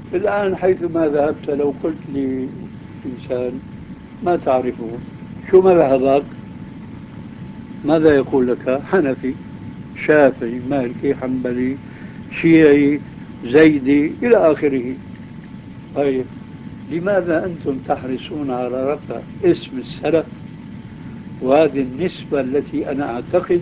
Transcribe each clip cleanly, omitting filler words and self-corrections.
الآن حيثما ذهبت لو قلت لإنسان ما تعرفه شو مذهبك؟ ماذا يقول لك؟ حنفي، شافعي، مالكي، حنبلي، شيعي، زيدي إلى آخره. طيب لماذا أنتم تحرصون على رفع اسم السلف وهذه النسبة التي أنا أعتقد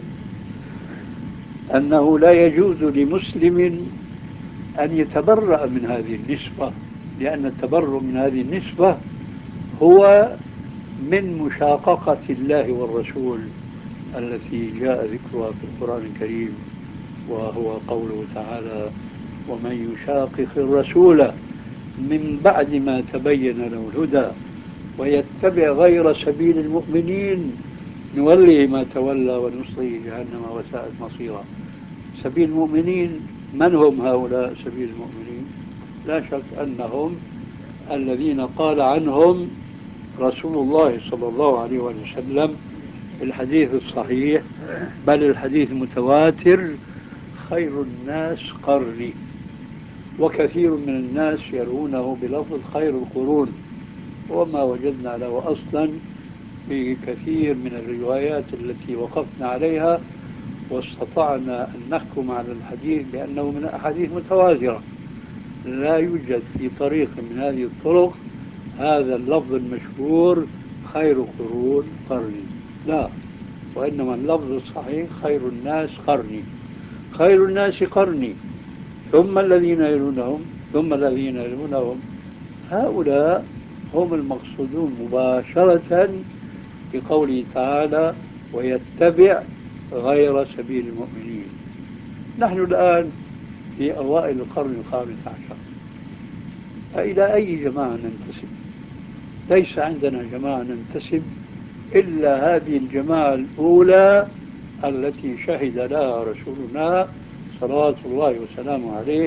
أنه لا يجوز لمسلم أن يتبرأ من هذه النسبة، لأن التبرؤ من هذه النسبة هو من مشاققة الله والرسول التي جاء ذكرها في القرآن الكريم، وهو قوله تعالى: ومن يشاقق الرسول من بعد ما تبين له الهدى ويتبع غير سبيل المؤمنين نوليه ما تولى ونصليه جهنم وساءت مصيرا. سبيل المؤمنين من هم هؤلاء سبيل المؤمنين؟ لا شك أنهم الذين قال عنهم رسول الله صلى الله عليه وسلم في الحديث الصحيح بل الحديث المتواتر: خير الناس قرني. وكثير من الناس يرونه بلفظ خير القرون، وما وجدنا له أصلا في كثير من الروايات التي وقفنا عليها واستطعنا أن نحكم على الحديث بأنه من أحاديث متواترة. لا يوجد في طريق من هذه الطرق هذا اللفظ المشهور خير قرون قرني، لا، وإنما اللفظ الصحيح خير الناس قرني. خير الناس قرني ثم الذين يلونهم ثم الذين يلونهم. هؤلاء هم المقصودون مباشرة بقوله تعالى: ويتبع غير سبيل المؤمنين. نحن الآن في أوائل القرن الخامس عشر، فإلى أي جماعة ننتسب؟ ليس عندنا جماعة ننتسب إلا هذه الجماعة الأولى التي شهد لها رسولنا صلوات الله وسلامه عليه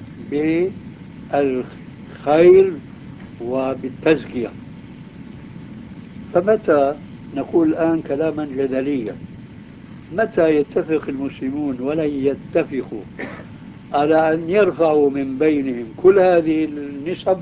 بالخير وبالتزكية. فمتى نقول الآن كلاما جدليا، متى يتفق المسلمون ولن يتفقوا على أن يرفعوا من بينهم كل هذه النسب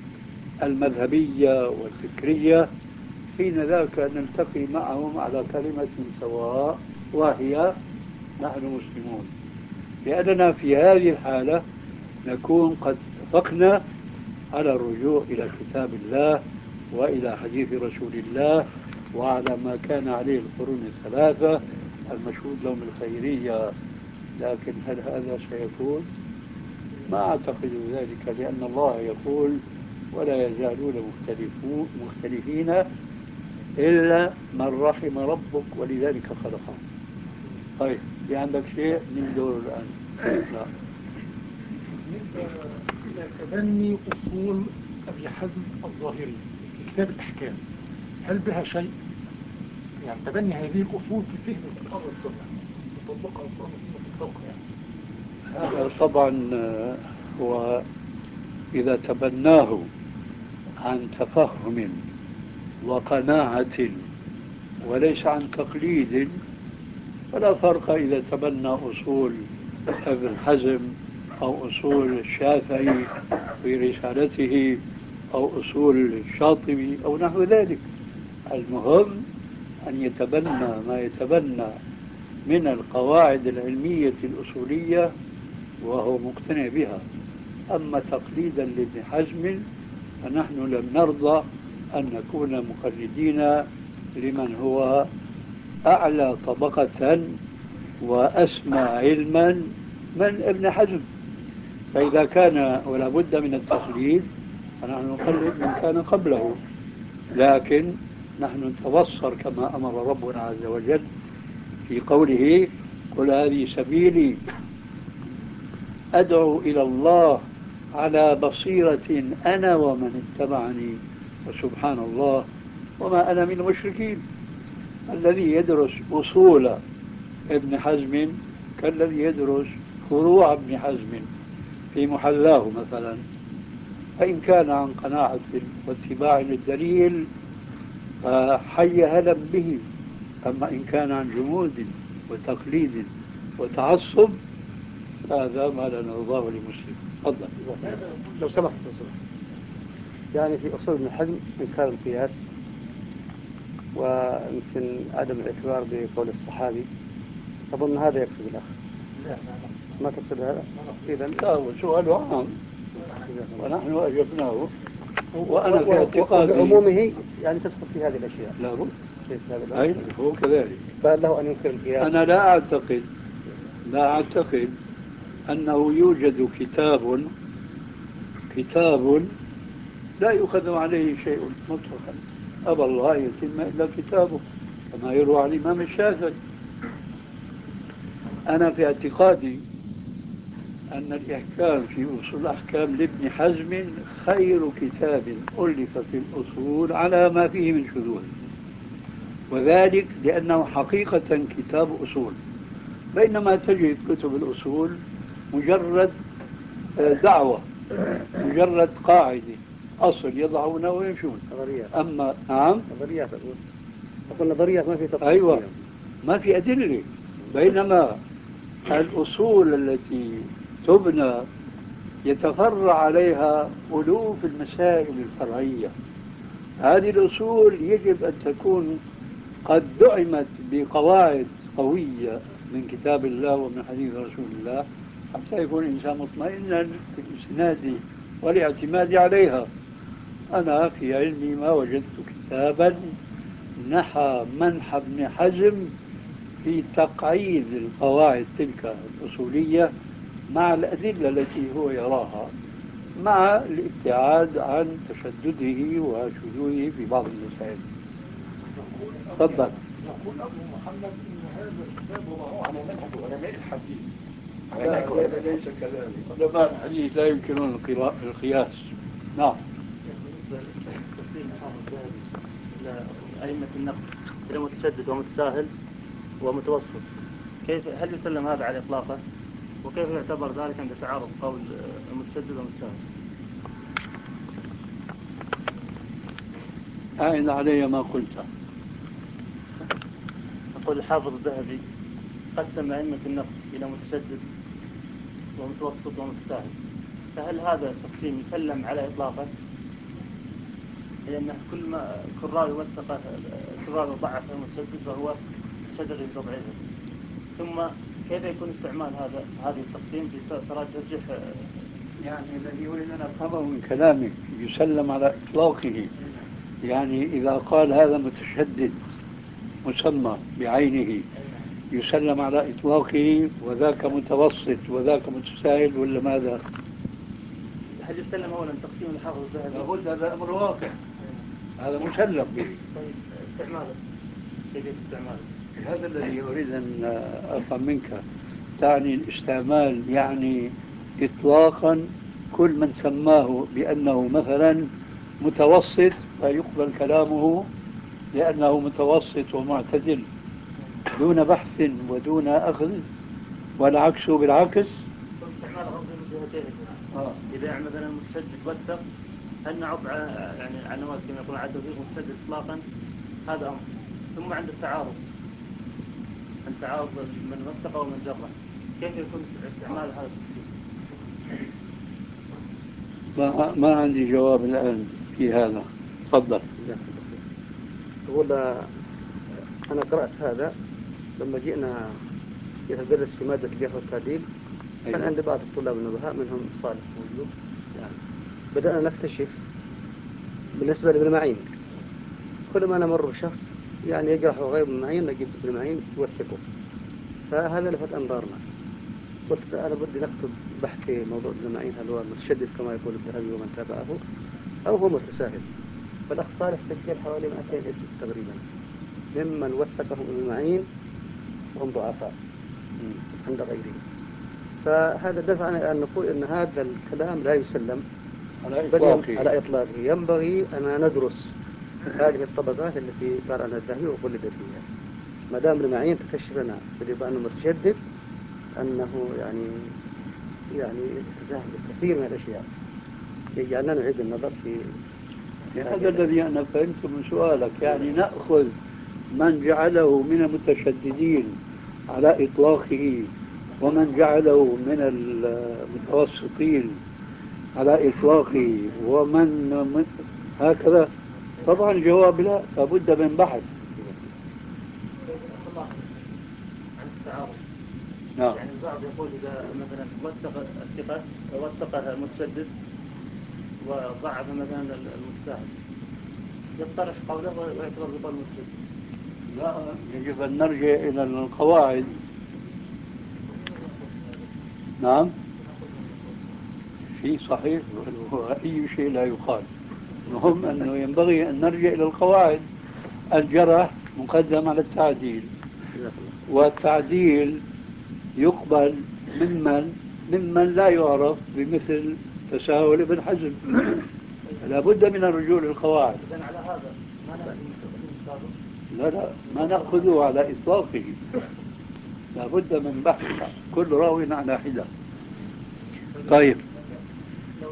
المذهبية والفكرية؟ حين ذاك نلتقي معهم على كلمة سواء وهي نحن مسلمون، لأننا في هذه الحالة نكون قد اتفقنا على الرجوع إلى كتاب الله وإلى حديث رسول الله وعلى ما كان عليه القرون الثلاثة المشهود لهم الخيرية. لكن هل هذا سيكون؟ ما أعتقد ذلك، لأن الله يقول: ولا يزالون مختلفين إلا من رحم ربك ولذلك خلقهم. طيب في عندك شيء من دور الآن؟ لا. بالنسبة إلى تبني أصول أبي حزم الظاهري في كتاب الأحكام، هل بها شيء؟ يعني تبني هذه الأصول في فهم القرآن والسنة وتطبيقها القرآن والسنة في الفقه يعني. هذا طبعا هو إذا تبناه عن تفهم وقناعة وليس عن تقليد فلا فرق. إذا تبنى أصول ابن حزم أو أصول الشافعي في رسالته أو أصول الشاطبي أو نحو ذلك، المهم أن يتبنى ما يتبنى من القواعد العلمية الأصولية وهو مقتنع بها. أما تقليدا لابن حزم فنحن لم نرضى أن نكون مقلدين لمن هو أعلى طبقة وأسمى علما من ابن حزم. فإذا كان ولا بد من التقليد فنحن نقلد من كان قبله، لكن نحن نتبصر كما أمر ربنا عز وجل في قوله: قل هذه سبيلي أدعو إلى الله على بصيرة أنا ومن اتبعني وسبحان الله وما أنا من المشركين. الذي يدرس أصول ابن حزم كالذي يدرس فروع ابن حزم في محلاه مثلا، فإن كان عن قناعة واتباع للدليل فحي هلا به، أما إن كان عن جمود وتقليد وتعصب فهذا ما لا نرضاه لمسلم. تفضل. لو سمحت لو سمحت. يعني في أصول ابن حزم إنكار القياس، ويمكن عدم الاعتبار بقول الصحابي. أظن هذا يقصد الأخ. لا ما تقصد هذا؟ إذا لا، هو سؤال عام ونحن أجبناه. وأنا في اعتقادي وبعمومه يعني تدخل في هذه الأشياء. لا بد. كيف هذا؟ أي هو كذلك. فله أن ينكر القياس. أنا لا أعتقد أنه يوجد كتاب لا يؤخذ عليه شيء مطلقا. أبى الله أن يتم إلا كتابه، كما يروى عن الإمام الشافعي. أنا في اعتقادي أن الإحكام في أصول الأحكام لابن حزم خير كتاب ألف في الأصول على ما فيه من شذوذ، وذلك لأنه حقيقة كتاب أصول، بينما تجد كتب الأصول مجرد دعوة، مجرد قاعدة، أصل يضعونه ويمشون. نظريات. أما نعم نظريات أقول نظريات ما في تطبيق. أيوة، ما في أدلة. بينما الأصول التي تبنى يتفرع عليها ألوف المسائل الفرعية، هذه الأصول يجب أن تكون قد دعمت بقواعد قوية من كتاب الله ومن حديث رسول الله، حتى يكون الإنسان مطمئنا في الإسناد والاعتماد عليها. أنا في علمي ما وجدت كتابا نحى منحى ابن حزم في تقعيد القواعد تلك الأصولية مع الأدلة التي هو يراها، مع الابتعاد عن تشدده وشذوذه في بعض المسائل. تفضل. يقول أبو محمد إن هذا الكتاب وضعوه على منهج علماء الحديث. لا ليس كذلك. علماء الحديث لا يمكنون القياس. نعم. بالنسبة لتفسير الحافظ الذهبي إلى أئمة النقد إلى متشدد ومتساهل ومتوسط، هل يسلم هذا على إطلاقه؟ وكيف يعتبر ذلك عند تعارض قول المتشدد والمتساهل؟ أعن علي ما قلت. أقول الحافظ الذهبي قسم أئمة النقد إلى متشدد ومتوسط ومتساهل، فهل هذا التقسيم يسلم على إطلاقه؟ لأن كل راوي وثقه، كل راوي ضعف المتشدد فهو متشدد بتضعيفه. ثم كيف يكون استعمال هذه التقسيم في ترجيح؟ يعني الذي أريد أن أفهمه من كلامك يسلم على إطلاقه، يعني إذا قال هذا متشدد مسمى بعينه يسلم على إطلاقه، وذاك متوسط وذاك متساهل، ولا ماذا؟ هل يسلم أولا تقسيم الحافظ الذهبي؟ لابد، هذا أمر واقع، هذا مسلم به. طيب استعماله، كيف استعماله؟ هذا الذي أريد أن أفهم منك. تعني الاستعمال يعني إطلاقا كل من سماه بأنه مثلا متوسط فيقبل كلامه لأنه متوسط ومعتدل دون بحث ودون أخذ، والعكس بالعكس. استعمال غض من جهتين. إذا مثلا المتشدد وثق، هل نعض يعني عنوات كما يقول عاد توثيق متشدد إطلاقا؟ هذا أمر. ثم عند التعارض، من وثق ومن جرح، كيف يكون استعمال هذا التفسير؟ ما عندي جواب الآن في هذا. تفضل. أقول أنا قرأت هذا لما جئنا يتدرس في مادة الجرح والتعديل. كان عند بعض الطلاب النبهاء منهم صالح وأيوب، يعني بدأنا نكتشف بالنسبة لابن معين كل ما نمر بشخص يعني يجرح غير ابن معين نجيب ابن معين يوثقه، فهذا لفت أنظارنا. قلت أنا بدي نكتب بحث في موضوع ابن معين، هل هو متشدد كما يقول الذهبي ومن تابعه أو هو متساهل. فالأخ صالح سجل حوالي 200 اسم تقريبا ممن وثقهم ابن معين وهم ضعفاء عند غيره. فهذا دفعنا أن نقول أن هذا الكلام لا يسلم على إطلاقه. ينبغي أن ندرس هذه الطبقات التي قال عنها الذهبي وقلد فيها. ما دام ابن معين تكشف لنا بالإضافة أنه متشدد أنه يعني تساهل كثير من الأشياء، يجعلنا نعيد النظر في هذا الذي أنا فهمت من سؤالك. يعني نأخذ من جعله من المتشددين على إطلاقه ومن جعله من المتوسطين على إطلاقه هكذا؟ طبعا الجواب لا، لابد من بحث. عن التعارض. نعم. يعني البعض يقول إذا مثلا وثقه المتشدد وضعف مثلا المستهل يطرح قوله ويعتبر بقول المتشدد. لا، يجب أن نرجع إلى القواعد. نعم، في صحيح، أي شيء لا يقال. المهم أنه ينبغي أن نرجع إلى القواعد. الجرح مقدم على التعديل، والتعديل يقبل ممن لا يعرف بمثل تساهل ابن حزم. لا بد من الرجوع للقواعد. إذن على هذا ما لا، ما نأخذه على إطلاقه. لا بد من بحث كل راوي على حدة. طيب، لو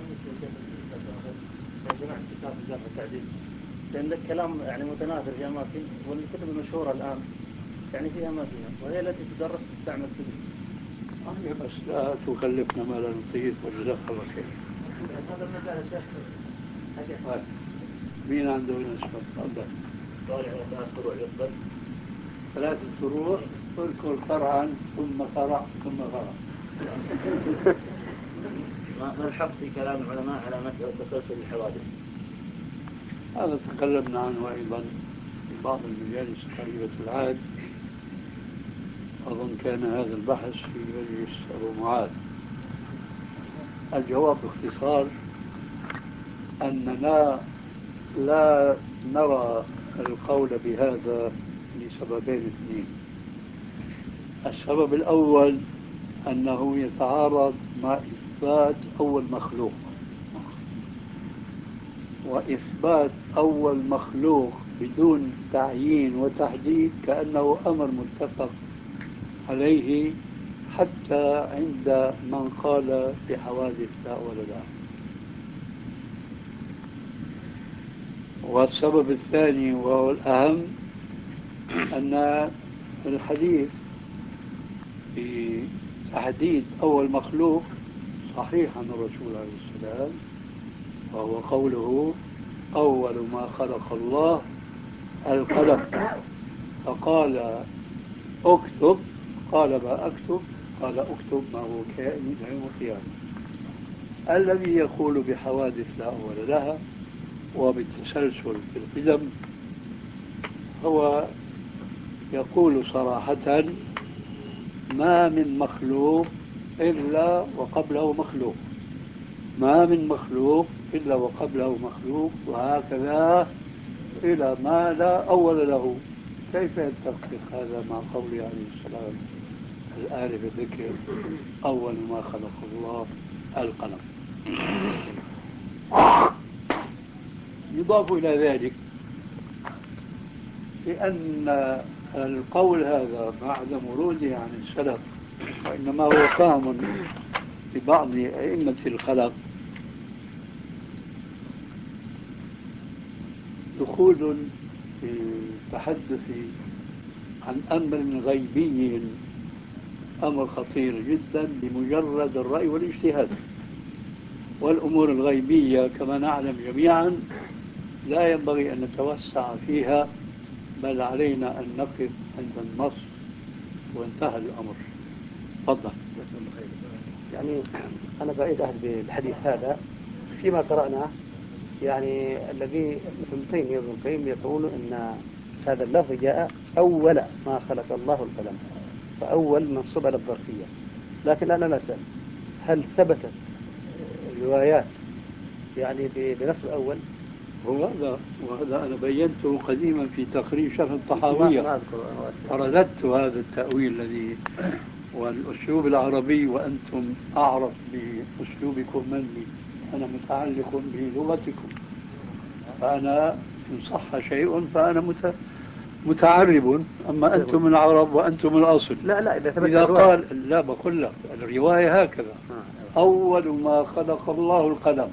جمعت كتاب الجرح والتعديل، لأن الكلام يعني متناثر في أماكن، والكتب المشهورة الآن يعني فيها ما فيها، وهي التي تدرس تستعمل كتب. بس لا تكلفنا ما لا نطيق، وجزاك الله خير. هذا المجال الشيخ. طيب، مين عنده نسبة؟ تفضل. طالع على 3 فروع يقبل. 3 فروع، اذكر فرعا ثم فرع ثم فرع. ما الحق في كلام العلماء على مسألة تسلسل الحوادث؟ هذا تكلمنا عنه أيضا في بعض المجالس قريبة العهد. أظن كان هذا البحث في مجلس أبو معاذ. الجواب باختصار أننا لا نرى القول بهذا لسببين اثنين. السبب الأول أنه يتعارض مع إثبات أول مخلوق، وإثبات أول مخلوق بدون تعيين وتحديد كأنه أمر متفق عليه حتى عند من قال بحوادث لا أول لها. والسبب الثاني وهو الأهم أن الحديث في تحديد أول مخلوق صحيح عن الرسول عليه السلام، وهو قوله أول ما خلق الله القلم، فقال اكتب، قال ما أكتب، قال اكتب ما هو كائن إلى يوم القيامة. الذي يقول بحوادث لا أول لها وبالتسلسل في القدم هو يقول صراحة ما من مخلوق إلا وقبله مخلوق، ما من مخلوق إلا وقبله مخلوق، وهكذا إلى ما لا أول له. كيف يتفق هذا مع قوله عليه السلام الآن بذكر أول ما خلق الله القلم؟ يضاف إلى ذلك بأن القول هذا بعد وروده عن السلف، وإنما هو فهم لبعض أئمة الخلف، دخول في التحدث عن أمر غيبي أمر خطير جدا بمجرد الرأي والاجتهاد. والأمور الغيبية كما نعلم جميعا لا ينبغي أن نتوسع فيها، بل علينا أن نقف عند النص وانتهى الأمر. تفضل. يعني أنا بعيد أهل بالحديث هذا فيما قرأناه، يعني الذي مثل ابن تيمية وابن القيم يقول أن هذا اللفظ جاء أول ما خلق الله القلم، فأول منصوب على الظرفية. لكن أنا أسأل، هل ثبتت الروايات يعني بنفس الأول؟ وهذا أنا بينته قديما في تقرير شرح الطحاوية، أرددت هذا التأويل الذي والأسلوب العربي، وأنتم أعرف بأسلوبكم مني، أنا متعلق بلغتكم، فأنا إن صح شيء فأنا متعرب، أما أنتم العرب وأنتم الأصل. لا إذا قال لا، بقول لك الرواية هكذا: أول ما خلق الله القلم،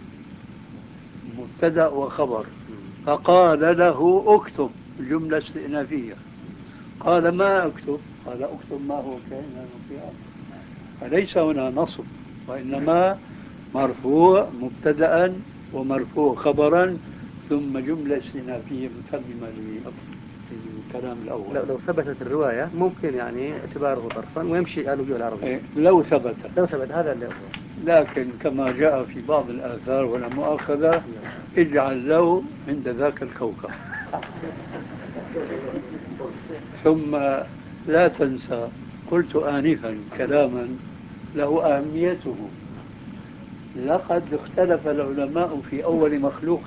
مبتدأ وخبر، فقال له اكتب، جملة استئنافية. قال ما اكتب؟ قال اكتب ما هو كائن القيامة. فليس هنا نصب، وإنما مرفوع مبتدأ ومرفوع خبرا ثم جملة استئنافية متممة للكلام الأول. لو ثبتت الرواية ممكن يعني اعتباره طرفا ويمشي على الوجوه العربية. لو ثبت هذا اللي هو. لكن كما جاء في بعض الآثار ولا مؤاخذة اجعل له عند ذاك الكوكب. ثم لا تنسى قلت آنفا كلاما له أهميته. لقد اختلف العلماء في أول مخلوق،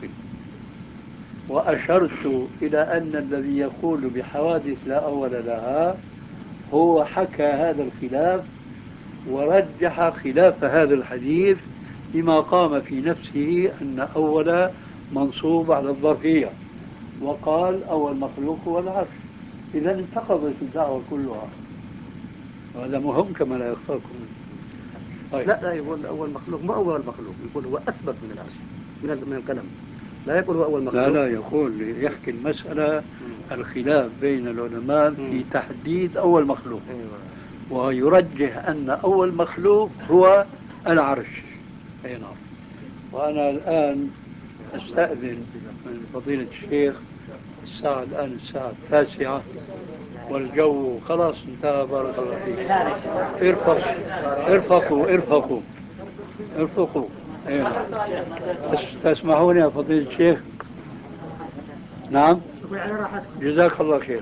وأشرت إلى أن الذي يقول بحوادث لا أول لها هو حكى هذا الخلاف ورجح خلاف هذا الحديث بما قام في نفسه أن أول منصوب على الظرفية، وقال أول مخلوق هو العرش. إذا انتقضت الدعوة كلها، وهذا مهم كما لا يخفاكم. طيب. لا يقول أول مخلوق ما أول مخلوق، يقول هو أسبق من العرش من القلم. لا يقول هو أول مخلوق. لا يقول يحكي المسألة الخلاف بين العلماء في تحديد أول مخلوق. ويرجح أن أول مخلوق هو العرش. أي نعم. وأنا الآن أستأذن من فضيلة الشيخ. الساعة الآن الساعة 9 والجو خلاص انتهى. بارك الله فيك. ارفقوا. أي نعم. تسمحوني يا فضيلة الشيخ؟ نعم. جزاك الله خير.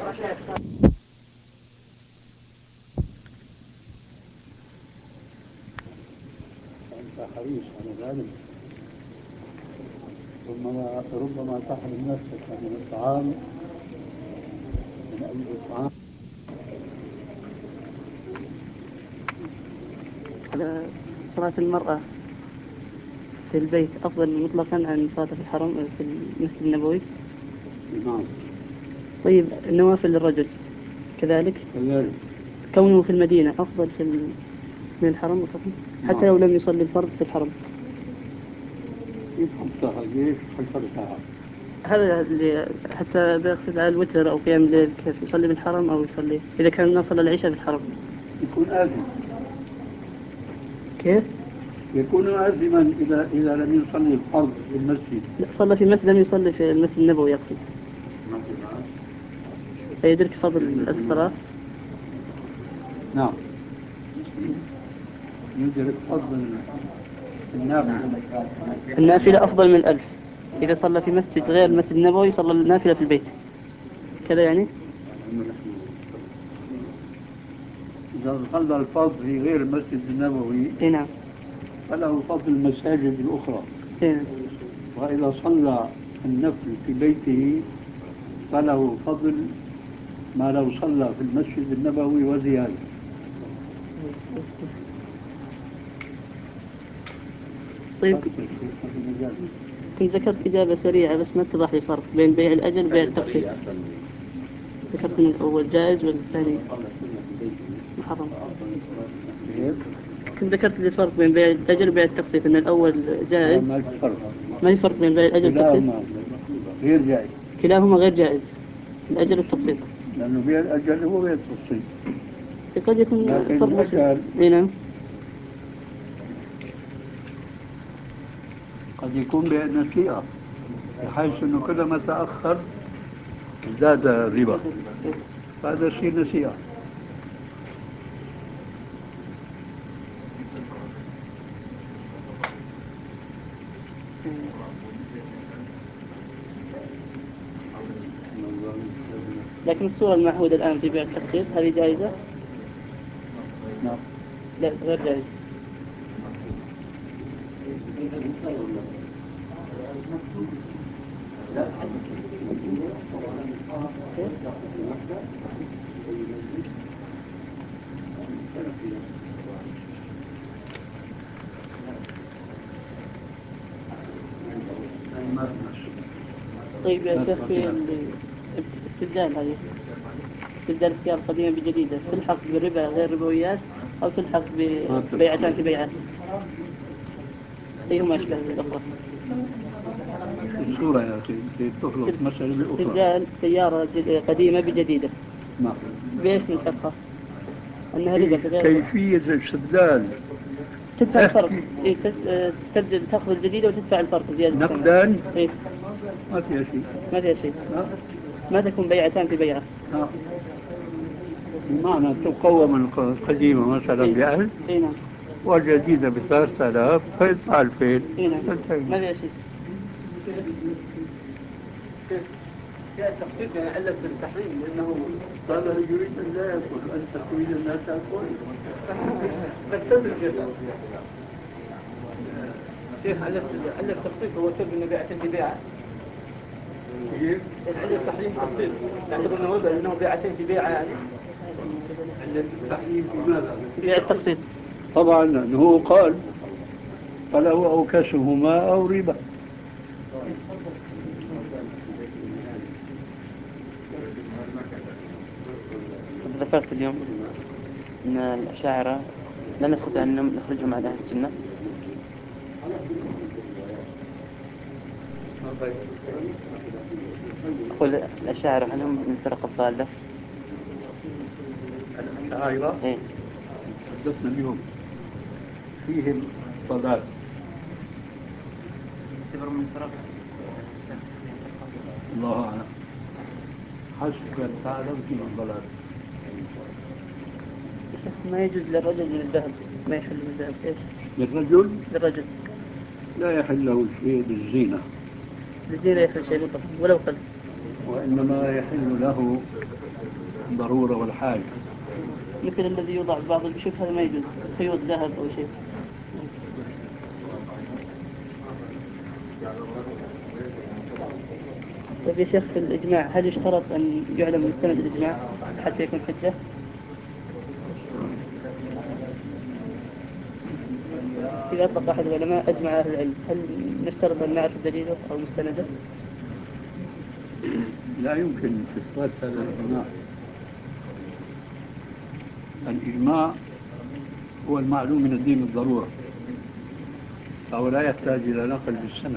أنت حريص على ذلك. ربما تحرم نفسك من الطعام من أي إطعام. على صلاة المرأة في البيت أفضل مطلقا عن صلاة في الحرم في المسجد النبوي. نعم. طيب النوافل للرجل كذلك كونه في المدينة أفضل من الحرم حتى لو لم يصلي الفرض في الحرم. هذا اللي حتى بيقصد على الوتر أو قيام الليل كيف يصلي بالحرم أو يصلي إذا كان نصل العشاء في الحرم يكون آثم. كيف؟ يكون آثما إذا لم يصلي الفرض في المسجد. لا صلى في المسجد لم يصلي في المسجد النبوي يقصد. فيدرك فضل الصلاة. نعم. يدرك فضل النافلة أفضل من 1000 إذا صلى في مسجد غير المسجد النبوي صلى النافلة في البيت كذا يعني. إذا صلى الفرض في غير المسجد النبوي نعم فله فضل المساجد الأخرى. نعم. وإذا صلى النفل في بيته فله فضل ما لو صلى في المسجد النبوي وزيادة. طيب كنت ذكرت إجابة سريعة بس ما اتضح لي فرق بين بيع الأجل وبيع التقسيط. ذكرت من الأول جائز والثاني محرم. كنت ذكرت لي فرق بين بيع الأجل وبيع التقسيط إن الأول جائز. ما في فرق بين بيع الأجل والتقسيط. غير جائز. كلاهما غير جائز الأجل والتقسيط. لأنه بيع الأجل هو بيع التقسيط. قد يكون فرق بسيط. نعم. قد يكون بنسيئة بحيث أنه كلما تأخر زاد الربا، هذا شيء نسيئة. لكن الصورة المعهودة الآن في بيع التقسيط هذه جائزة؟ نعم. لا غير جائزة. طيب يا شيخ في الاستبدال هذه استبدال السيارة القديمة بجديدة تلحق بالربا غير ربويات أو تلحق ببيعتان في بيعات أيهما أشبه بالأخرى؟ الصورة يا أخي تخلط مسألة بالأخرى. استبدال سيارة قديمة بجديدة. نعم. بإيش نلحقها؟ أنها ربا غير كيفية الاستبدال تدفع الفرق. احكي. إيه تستبدل، تأخذ الجديدة وتدفع الفرق زيادة الثمن. نقدا إيه ما فيها شيء. ما فيها شيء. ها؟ ما تكون بيعتان في بيعة. ها. بمعنى تقوم القديمة مثلا إيه. ب1000 إيه نعم. والجديدة ب3000 فيدفع 2000. إيه نعم. ما فيها شيء. جاء التخفيف يعني علة التحريم لأنه هذا يريد أن لا يأكل وأنت تريد أن لا تأكل. نكتب الجزء. شيخ علة التخفيف هو سبب أنه بيعتين في بيعة. كيف؟ علة التحريم تخفيف نعتبر أنه وضع أنه بيعتين في بيعة يعني. علة التحريم في ماذا؟ بيع التقسيط. طبعا أنه قال فله أو كسهما أو ربا. ذكرت اليوم أن الأشاعرة لا نستطيع أن نخرجهم عن أهل السنة. أقول الأشاعرة هل هم من الفرق الضالة؟ الأشاعرة إيه. حدثنا اليوم فيهم ضلال. يعتبر من الفرق. الله أعلم. حسب أن تعلم فيهم ضلال. ما يجوز للرجل من الذهب، ما يحل من الذهب. إيش؟ للرجل للرجل لا يحل له شيء للزينة، الزينة يحل شيء مطلق ولو قل. وإنما يحل له الضرورة والحاجة. مثل الذي يوضع بعض البشوك هذا ما يجوز، خيوط ذهب أو شيء. طيب يا شيخ في الإجماع هل يشترط أن يعلم مستند الإجماع حتى يكون حجة؟ إذا أطلق أحد العلماء أجمع أهل العلم هل نشترط أن نعرف دليله أو مستنده؟ لا يمكن إثبات هذا الإجماع. الإجماع هو المعلوم من الدين بالضرورة، فهو لا يحتاج إلى نقل بالسند.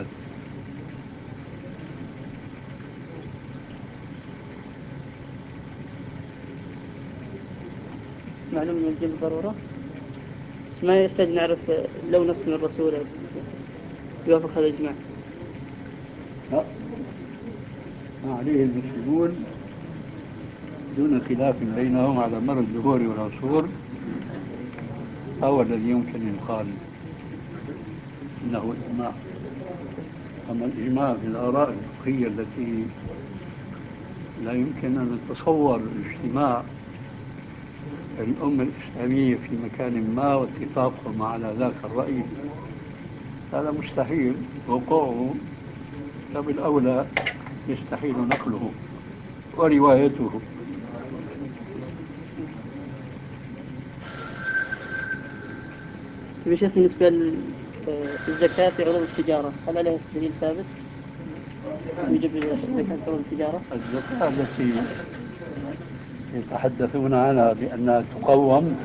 معلوم من الدين بالضرورة، ما يحتاج نعرف لو نص من الرسول يوافق هذا الإجماع. لا، ما عليه المسلمون دون خلاف بينهم على مر الدهور والعصور هو الذي يمكن أن يقال إنه إجماع. أما الإجماع في الآراء الفقهية التي لا يمكن أن نتصور اجتماع الأمة الإسلامية في مكان ما واتفاقهم على ذاك الرأي، هذا مستحيل وقوعه، فبالأولى يستحيل نقله وروايته. بشيخ بالنسبة للزكاة في عروض التجارة هل عليها دليل ثابت يجب الزكاة في عروض التجارة؟ الزكاة التي يتحدثون عنها بأنها تقوم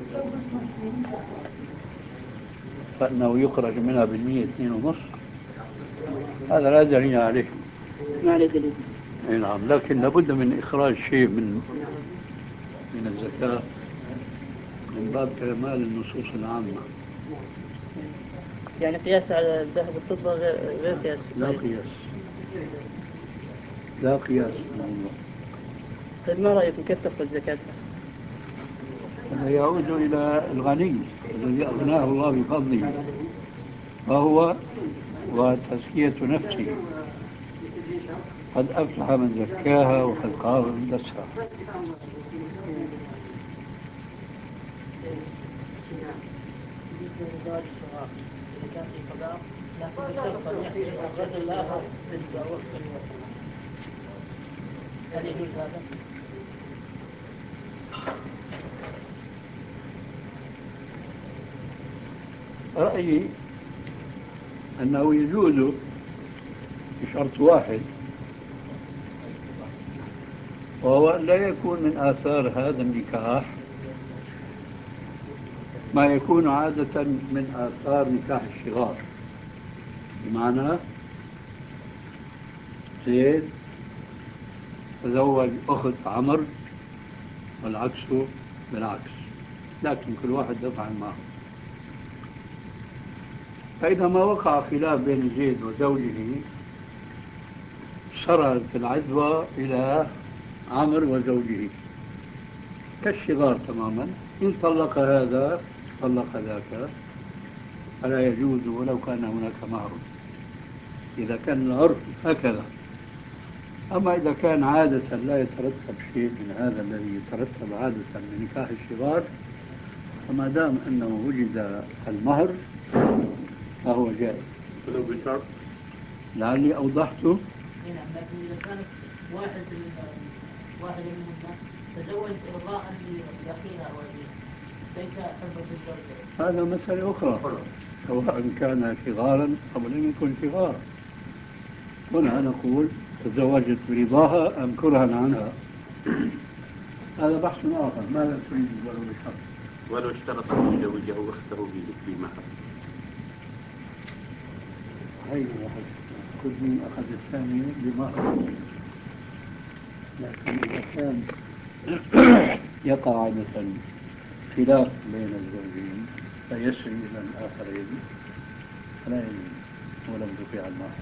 فإنه يخرج منها بالمية 2.5، هذا لا دليل عليه. ما عليه دليل. نعم، لكن لابد من إخراج شيء من الزكاة من باب كمال النصوص العامة. يعني قياس على الذهب والفضة غير قياس. لا قياس، لا قياس في الموضوع. طيب ما رأيكم كيف تخرج زكاتها؟ هذا يعود إلى الغني الذي أغناه الله بفضله، فهو وتزكية نفسه. قد أفلح من زكاها وقد خاب من دسها. هل يجوز هذا؟ رأيي أنه يجوز بشرط واحد، وهو أن لا يكون من آثار هذا النكاح ما يكون عادة من آثار نكاح الصغار، بمعنى زيد تزوج أخت عمرو والعكس بالعكس، لكن كل واحد دفع المهر. فإذا ما وقع خلاف بين زيد وزوجه صارت العدوى إلى عمرو وزوجه كالشغار تماما. إن طلق هذا طلق ذاك فلا يجوز ولو كان هناك مهر، إذا كان العرف هكذا. أما إذا كان عادة لا يترتب شيء من هذا الذي يترتب عادة من نكاح الشغار، فما دام أنه وجد المهر فهو جائز. ولو بشرط لعلي أوضحته. نعم، لكن إذا كانت واحدة منهن تزوج إرضاء لأخيها أو أبيها ليس حبا في الزوجة، هذا مسألة أخرى، سواء كان شغارا أو لم يكن شغارا. هنا نقول تزوجت برضاها أم كرها عنها، هذا بحث آخر. ماذا تريد ولو بشرط؟ ولو اشترط أن يزوجه أخته بمهر. هي واحد كل مين أخذ الثاني بمهر، لكن إذا كان يقع عادة خلاف بين الزوجين فيسري إلى الآخرين فلا يجوز ولو دفع المهر.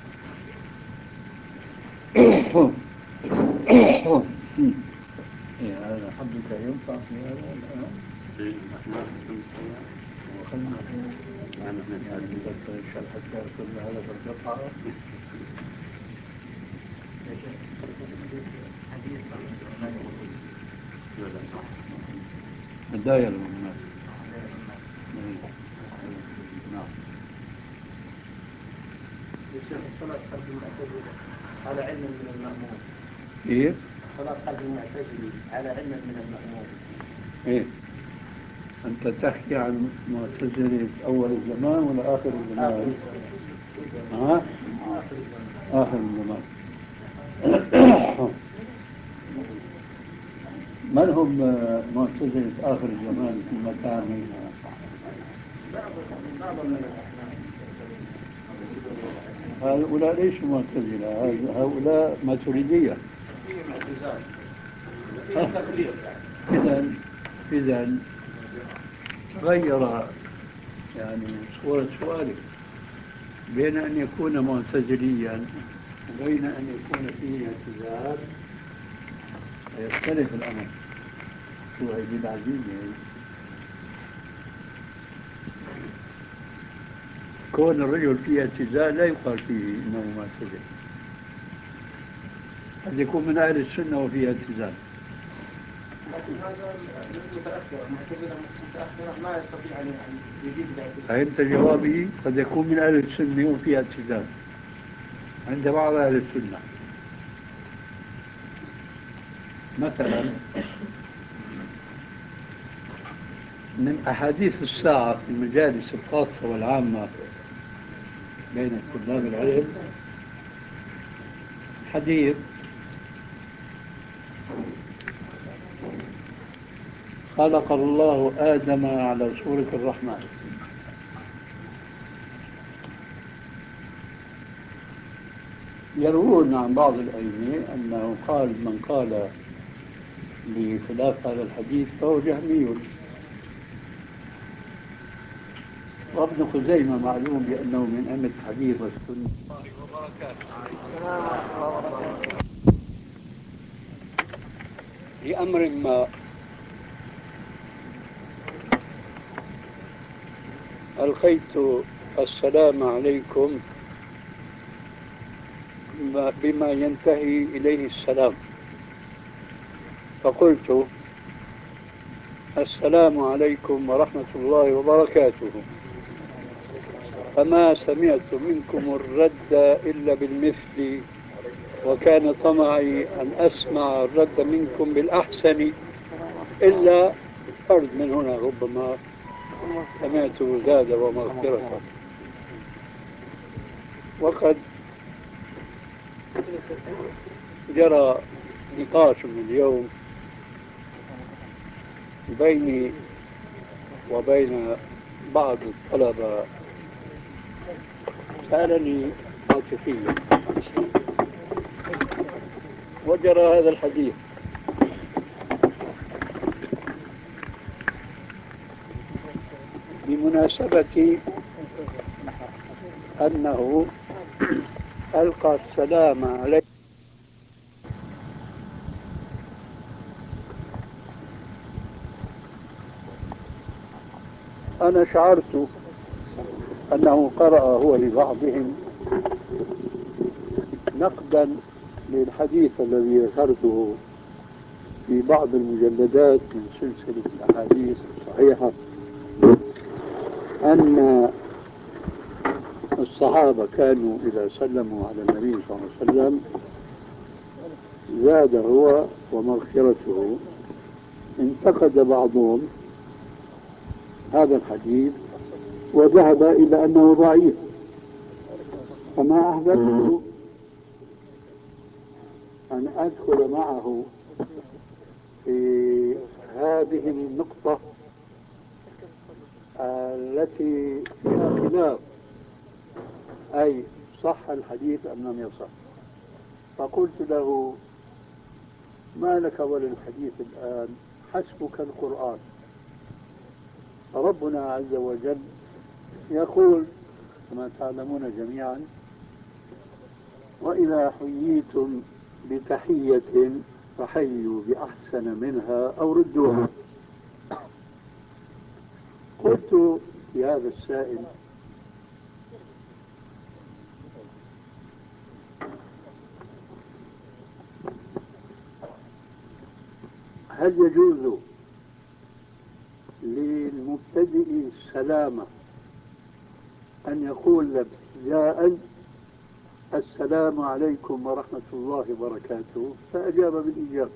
هذا حدك ينفع في هذا الآن؟ وخلنا يعني من هذه الشرحة كل هذا بالقطعة. الداير والناس. نعم. الشيخ الصلاة خلف المعتزلة على علم من المأمون. إيه؟ الصلاة خلف المعتزلة على علم من المأمون. إيه؟ أنت تحكي عن معتزلة أول الزمان ولا آخر الزمان؟ ها؟ آخر الزمان. من هم معتزلة آخر الزمان في مكان؟ هؤلاء ليسوا معتزلة، هؤلاء ماتريدية. إذا غير يعني صورة سؤالك بين أن يكون معتزليا وبين أن يكون فيه اعتزال يختلف الأمر. شو هي العزيزة؟ كون الرجل فيه اعتزال لا يقال فيه إنه معتزل، قد يكون من أهل السنة وفيه اعتزال. لكن هذا متأخرة، معتزلة متأخرة ما يستطيع أن يجيب الاعتزال. فهمت جوابي؟ قد يكون من أهل السنة وفيه اعتزال عند بعض أهل السنة. مثلا من أحاديث الساعة في المجالس الخاصة والعامة بين طلاب العلم حديث خلق الله آدم على صورة الرحمن. يروون عن بعض الأئمة أنه قال من قال بخلاف هذا الحديث فهو جهمي. وابن خزيمة معلوم بأنه من أئمة الحديث والسنة. لأمر ما ألقيت السلام عليكم بما ينتهي إليه السلام، فقلت السلام عليكم ورحمة الله وبركاته، فما سمعت منكم الرد إلا بالمثل، وكان طمعي أن أسمع الرد منكم بالأحسن، إلا فرد من هنا ربما سمعته زاد ومغفرة. وقد جرى نقاش اليوم بيني وبين بعض الطلبة، سألني عاطفيا وجرى هذا الحديث. بمناسبة أنه ألقى السلام عليه. أنا شعرت أنه قرأ هو لبعضهم نقدا للحديث الذي ذكرته في بعض المجلدات من سلسلة الأحاديث الصحيحة أن الصحابة كانوا إذا سلموا على النبي صلى الله عليه وسلم زاد هو ومغفرته. انتقد بعضهم هذا الحديث وذهب إلى أنه ضعيف، فما أحببت أن أدخل معه في هذه النقطة التي فيها خلاف، أي صح الحديث أم لم يصح. فقلت له: ما لك وللحديث الآن؟ حسبك القرآن. ربنا عز وجل يقول كما تعلمون جميعا: وإذا حييتم بتحية فحيوا بأحسن منها أو ردوها. قلت لهذا السائل: هل يجوز للمبتدئ السلامة أن يقول ابتداء السلام عليكم ورحمة الله وبركاته؟ فأجاب بالإجابة.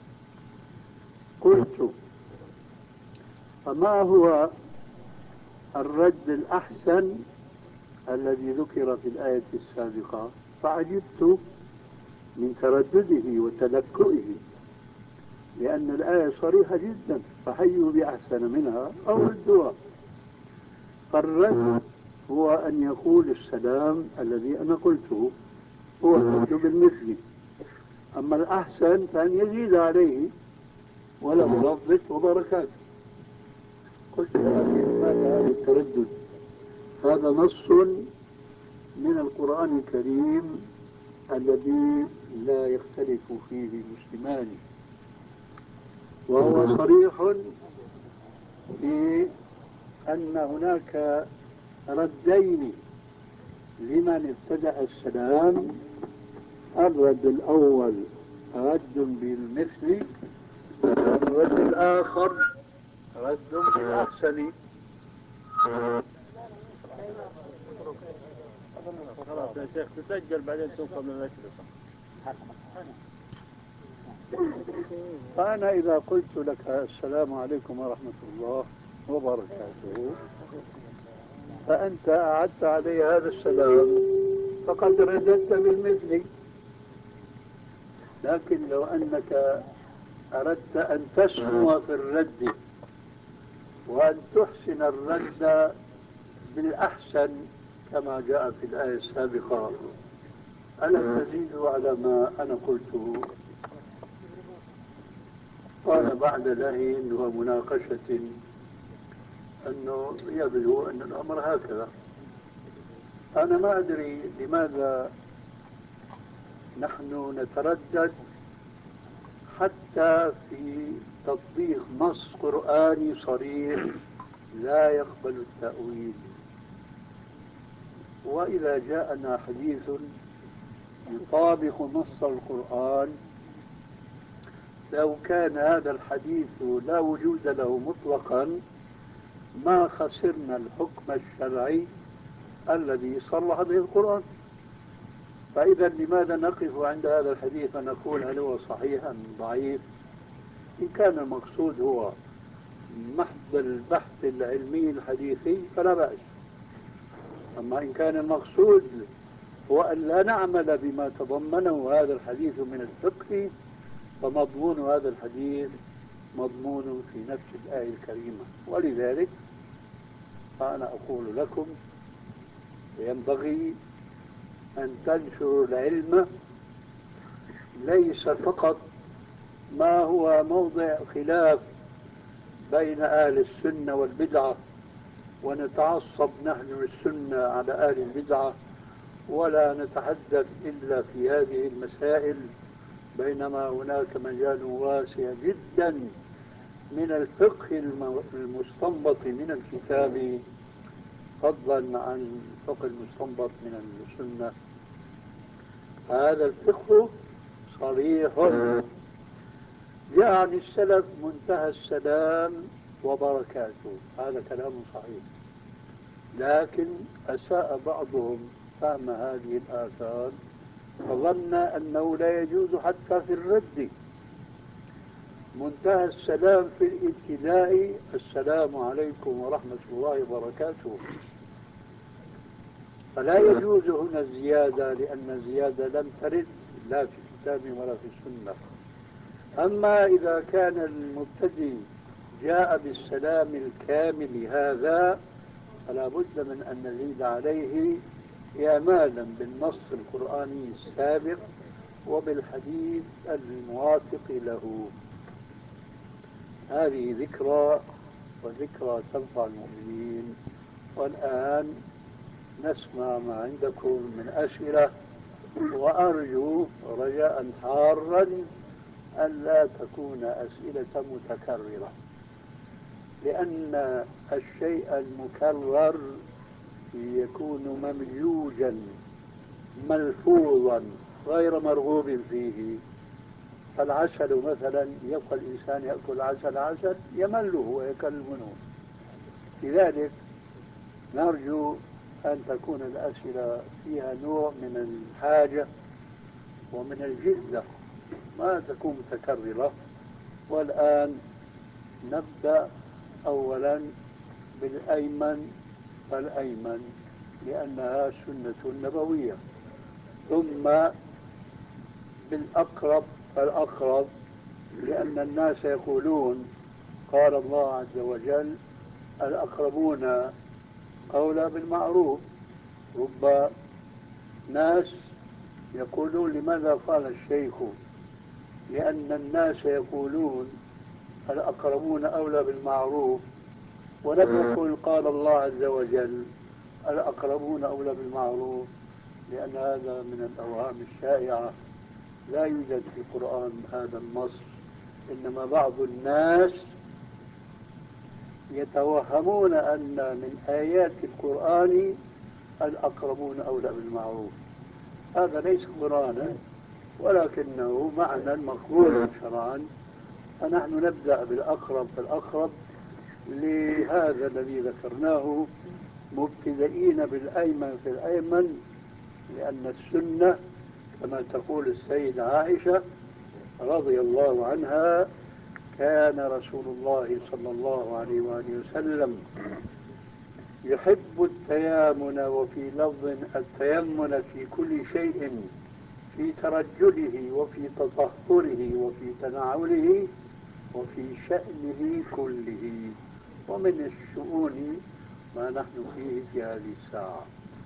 قلت: فما هو الرد الأحسن الذي ذكر في الآية السابقة؟ فعجبت من تردده وتلكؤه، لأن الآية صريحة جدا: فحيوا بأحسن منها أو ردوها. فالرد هو أن يقول السلام الذي أنا قلته، هو الرد بالمثل. أما الأحسن فأن يزيد عليه وله لفظة وبركاته. قلت: ماذا هذا التردد؟ هذا نص من القرآن الكريم الذي لا يختلف فيه المسلمان، وهو صريح في أن هناك ردين لمن ابتدأ السلام. الرد الأول رد بالمثل، والرد الآخر رد بالأحسن. خلاص يا شيخ تسجل بعدين توصل للأشرطة. فأنا إذا قلت لك السلام عليكم ورحمة الله وبركاته فأنت أعدت علي هذا السلام فقد رددت بالمثل. لكن لو أنك أردت أن تسمو في الرد وأن تحسن الرد بالأحسن كما جاء في الآية السابقة، ألا تزيد على ما أنا قلته؟ قال بعد لهين ومناقشة أنه يبدو أن الأمر هكذا. أنا ما أدري لماذا نحن نتردد حتى في تطبيق نص قرآني صريح لا يقبل التأويل. وإذا جاءنا حديث يطابق نص القرآن، لو كان هذا الحديث لا وجود له مطلقا ما خسرنا الحكم الشرعي الذي صرح به القرآن. فإذا لماذا نقف عند هذا الحديث ونقول هل هو صحيح أم ضعيف؟ إن كان المقصود هو محض البحث العلمي الحديثي فلا بأس. أما إن كان المقصود هو أن لا نعمل بما تضمنه هذا الحديث من الفقه، فمضمون هذا الحديث مضمون في نفس الآية الكريمة. ولذلك فأنا أقول لكم ينبغي أن تنشروا العلم ليس فقط ما هو موضع خلاف بين أهل السنة والبدعة ونتعصب نحن السنة على أهل البدعة ولا نتحدث إلا في هذه المسائل، بينما هناك مجال واسع جدا من الفقه المستنبط من الكتاب، فضلا عن الفقه المستنبط من السنة. هذا الفقه صريح، جاء عن السلف منتهى السلام وبركاته، هذا كلام صحيح، لكن أساء بعضهم فهم هذه الآثار فظن أنه لا يجوز حتى في الرد. منتهى السلام في الابتداء السلام عليكم ورحمة الله وبركاته، فلا يجوز هنا الزيادة، لأن الزيادة لم ترد لا في الكتاب ولا في السنة. أما إذا كان المبتدئ جاء بالسلام الكامل هذا فلا بد من أن نزيد عليه إعمالا بالنص القرآني السابق وبالحديث الموافق له. هذه ذكرى، وذكرى تنفع المؤمنين. والآن نسمع ما عندكم من أسئلة، وأرجو رجاء حارا أن لا تكون أسئلة متكررة، لأن الشيء المكرر يكون ممجوجا ملفوظا غير مرغوب فيه. فالعسل مثلا يبقى الإنسان يأكل عسل يمله ويكلمه. لذلك نرجو أن تكون الأسئلة فيها نوع من الحاجة ومن الجدة، ما تكون متكررة. والآن نبدأ أولا بالأيمن فالأيمن، لأنها سنة نبوية، ثم بالأقرب فالأقرب، لأن الناس يقولون قال الله عز وجل الأقربون أولى بالمعروف. رب ناس يقولون لماذا قال الشيخ؟ لأن الناس يقولون الأقربون أولى بالمعروف، ولم يقل قال الله عز وجل الأقربون أولى بالمعروف، لأن هذا من الأوهام الشائعة، لا يوجد في القرآن هذا النص. إنما بعض الناس يتوهمون أن من آيات القرآن الأقربون أولى بالمعروف. هذا ليس قرآنا، ولكنه معنى مقبول شرعا. فنحن نبدأ بالأقرب فالأقرب لهذا الذي ذكرناه، مبتدئين بالأيمن في الأيمن، لأن السنة كما تقول السيدة عائشة رضي الله عنها كان رسول الله صلى الله عليه وآله وسلم يحب التيامن، وفي لفظ التيمن في كل شيء، في ترجله وفي تطهره وفي تناوله وفي شأنه كله، ومن الشؤون ما نحن فيه في هذه الساعة.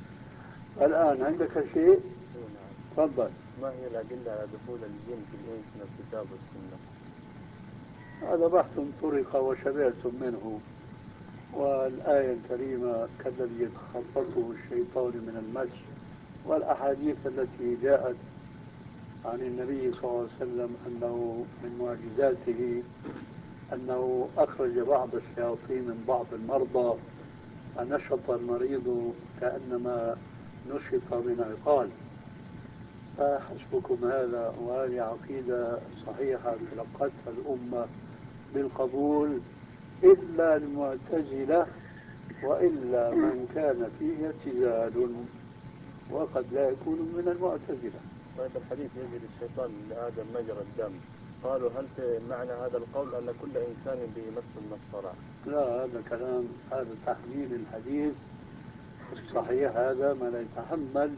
الآن عندك شيء؟ تفضل. ما هي الأدلة على دخول الجن في الإنس من الكتاب والسنة؟ هذا بحث طرق وشبعتم منه، والآية الكريمة كالذي يتخطفه الشيطان من المس، والأحاديث التي جاءت عن النبي صلى الله عليه وسلم أنه من معجزاته أنه أخرج بعض الشياطين من بعض المرضى فنشط المريض كأنما نشط من عقال. فحسبكم هذا، وهذه عقيدة صحيحة تلقتها الأمة بالقبول إلا المعتزلة، وإلا من كان فيه اعتزال، وقد لا يكون من المعتزلة. طيب الحديث يجري الشيطان لآدم مجرى الدم، قالوا هل معنى هذا القول أن كل إنسان به مس مسطرة؟ لا، هذا كلام، هذا تحميل الحديث الصحيح، هذا ما لا يتحمل.